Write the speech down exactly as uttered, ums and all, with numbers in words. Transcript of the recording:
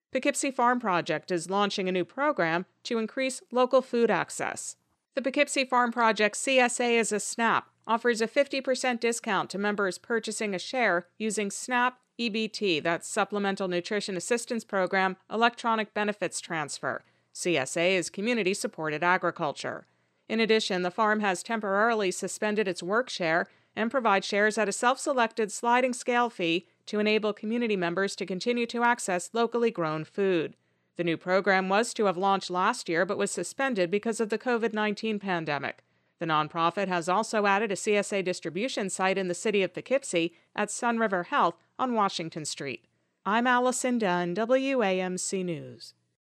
Poughkeepsie Farm Project is launching a new program to increase local food access. The Poughkeepsie Farm Project C S A as a SNAP offers a fifty percent discount to members purchasing a share using SNAP E B T, that's Supplemental Nutrition Assistance Program Electronic Benefits Transfer. C S A is community-supported agriculture. In addition, the farm has temporarily suspended its work share and provides shares at a self-selected sliding scale fee to enable community members to continue to access locally grown food. The new program was to have launched last year but was suspended because of the covid nineteen pandemic. The nonprofit has also added a C S A distribution site in the city of Poughkeepsie at Sun River Health on Washington Street. I'm Allison Dunn, W A M C News.